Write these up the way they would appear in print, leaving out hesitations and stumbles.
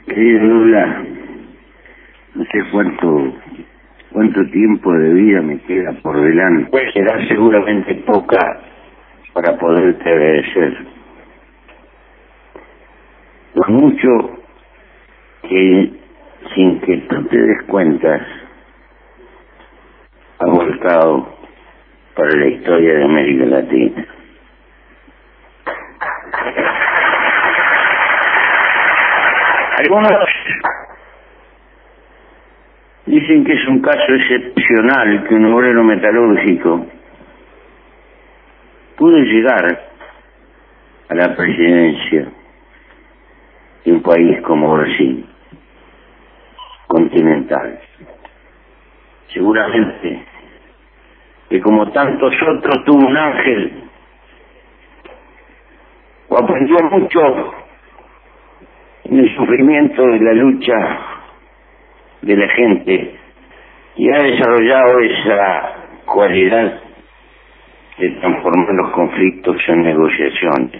Querido Lula, no sé cuánto tiempo de vida me queda por delante. Pues será seguramente poca para poderte agradecer. Lo mucho que, sin que tú te des cuenta, ha volcado para la historia de América Latina. Algunos dicen que es un caso excepcional que un obrero metalúrgico pudo llegar a la presidencia de un país como Brasil, continental. Seguramente que como tantos otros tuvo un ángel o aprendió mucho en el sufrimiento de la lucha de la gente y ha desarrollado esa cualidad de transformar los conflictos en negociaciones.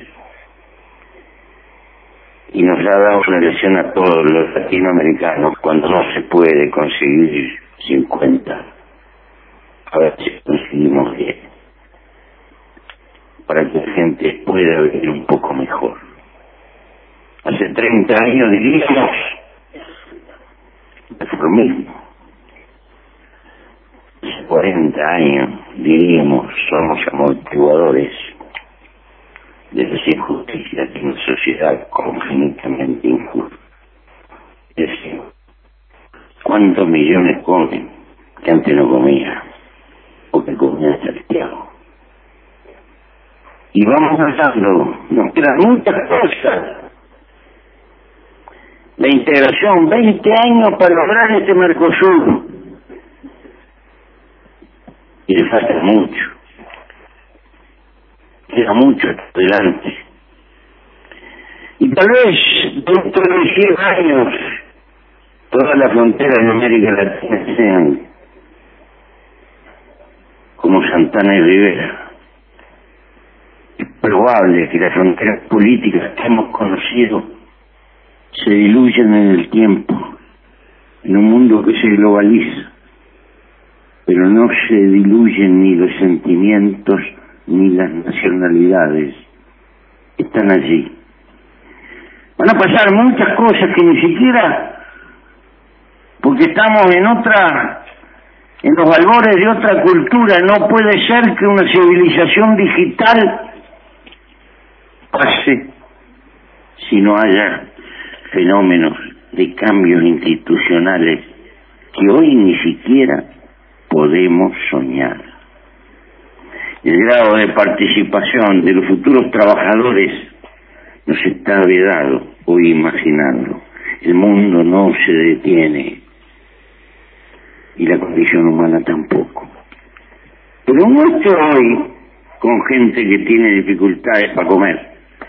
Y nos ha dado una lección a todos los latinoamericanos cuando no se puede conseguir 50. A ver si conseguimos 10. Para que la gente pueda vivir un poco mejor. Hace 30 años diríamos reformismo. Hace 40 años diríamos somos amortiguadores de las injusticias de una sociedad confinitamente injusta. Es decir, ¿cuántos millones comen que antes no comían o que comían salteado? Y vamos hablando, nos quedan muchas cosas. La integración, 20 años para lograr este Mercosur. Y le falta mucho. Queda mucho adelante. Y tal vez dentro de 100 años todas las fronteras de América Latina sean como Santana y Rivera. Es probable que las fronteras políticas que hemos conocido se diluyen en el tiempo, en un mundo que se globaliza, pero no se diluyen ni los sentimientos ni las nacionalidades. Están allí. Van a pasar muchas cosas que ni siquiera, porque estamos en los albores de otra cultura, no puede ser que una civilización digital pase si no haya fenómenos de cambios institucionales que hoy ni siquiera podemos soñar. El grado de participación de los futuros trabajadores nos está vedado hoy imaginarlo. El mundo no se detiene y la condición humana tampoco. Pero no estoy hoy con gente que tiene dificultades para comer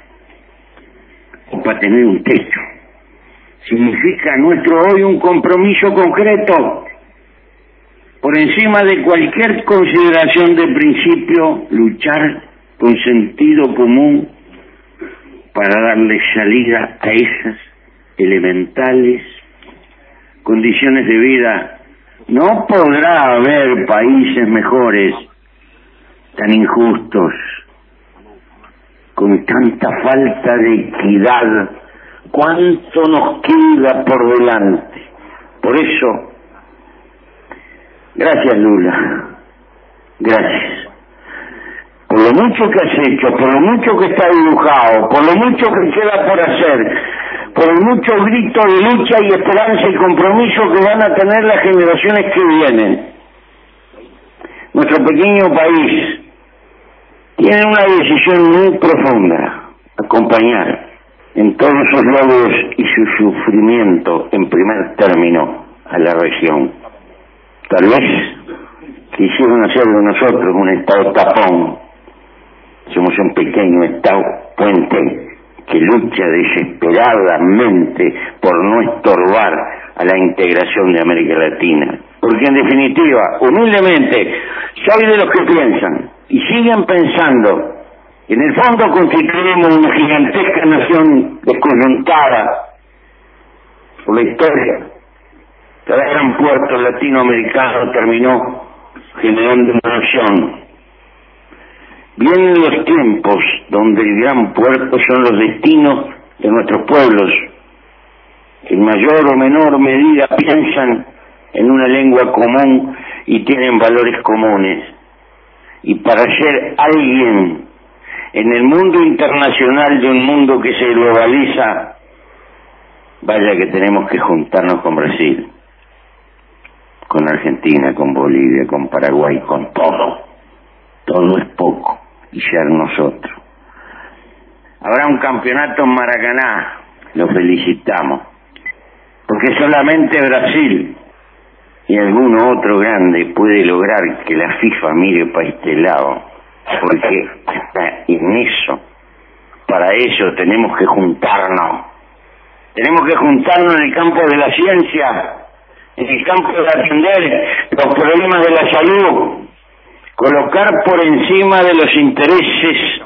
o para tener un techo. Significa nuestro hoy un compromiso concreto, por encima de cualquier consideración de principio, luchar con sentido común para darle salida a esas elementales condiciones de vida. No podrá haber países mejores tan injustos, con tanta falta de equidad. ¿Cuánto nos queda por delante? Por eso, gracias Lula, gracias. Por lo mucho que has hecho, por lo mucho que está dibujado, por lo mucho que queda por hacer, por el mucho grito de lucha y esperanza y compromiso que van a tener las generaciones que vienen. Nuestro pequeño país tiene una decisión muy profunda: acompañar en todos sus logros y su sufrimiento, en primer término, a la región. Tal vez quisieron hacer de nosotros un estado tapón. Somos un pequeño estado puente que lucha desesperadamente por no estorbar a la integración de América Latina. Porque en definitiva, humildemente, soy de los que piensan y siguen pensando. En el fondo constituimos una gigantesca nación descoyuntada la historia. Cada gran puerto latinoamericano terminó generando una nación. Vienen los tiempos donde el gran puerto son los destinos de nuestros pueblos, que en mayor o menor medida piensan en una lengua común y tienen valores comunes. Y para ser alguien en el mundo internacional de un mundo que se globaliza, vaya que tenemos que juntarnos con Brasil, con Argentina, con Bolivia, con Paraguay, con todo. Todo es poco y ser nosotros. Habrá un campeonato en Maracaná, lo felicitamos, porque solamente Brasil y alguno otro grande puede lograr que la FIFA mire para este lado, porque está en eso. Para eso tenemos que juntarnos. Tenemos que juntarnos en el campo de la ciencia, en el campo de atender los problemas de la salud, colocar por encima de los intereses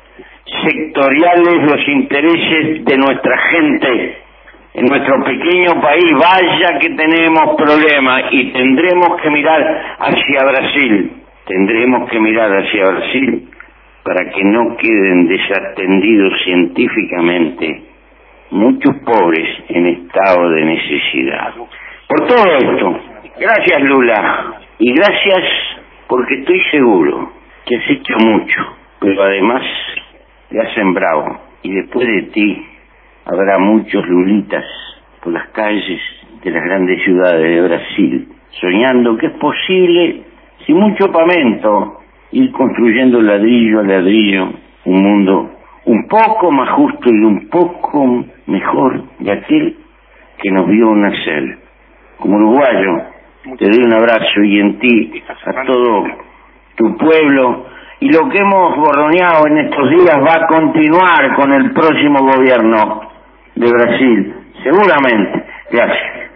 sectoriales los intereses de nuestra gente. En nuestro pequeño país, vaya que tenemos problemas y tendremos que mirar hacia Brasil. Tendremos que mirar hacia Brasil para que no queden desatendidos científicamente muchos pobres en estado de necesidad. Por todo esto, gracias Lula, y gracias porque estoy seguro que has hecho mucho, pero además te has sembrado, y después de ti habrá muchos Lulitas por las calles de las grandes ciudades de Brasil, soñando que es posible, sin mucho pamento, ir construyendo ladrillo a ladrillo un mundo un poco más justo y un poco mejor de aquel que nos vio nacer. Como uruguayo, te doy un abrazo, y en ti a todo tu pueblo, y lo que hemos borroneado en estos días va a continuar con el próximo gobierno de Brasil, seguramente. Gracias.